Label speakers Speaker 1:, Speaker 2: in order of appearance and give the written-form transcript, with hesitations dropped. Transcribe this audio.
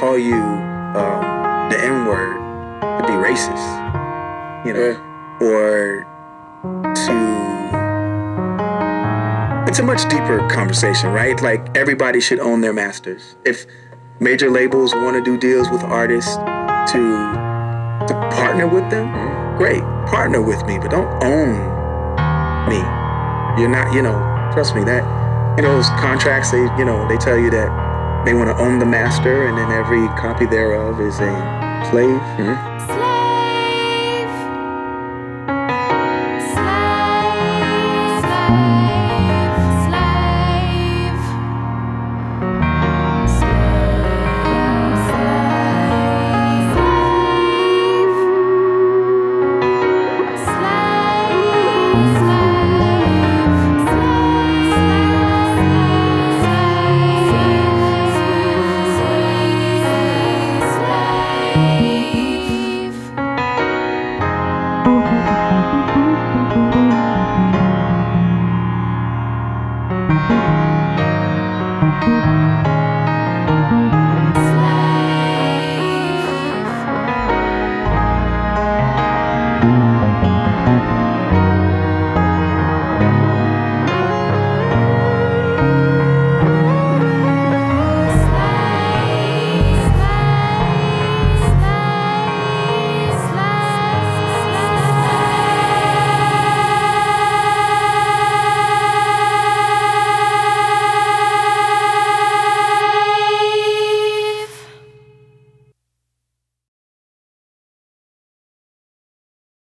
Speaker 1: call you the N-word to be racist, you know, or it's a much deeper conversation, right? Like, everybody should own their masters. If major labels want to do deals with artists to partner with them, great, partner with me, but don't own me. You're not, trust me, that, those contracts, they tell you that they want to own the master, and then every copy thereof is a slave.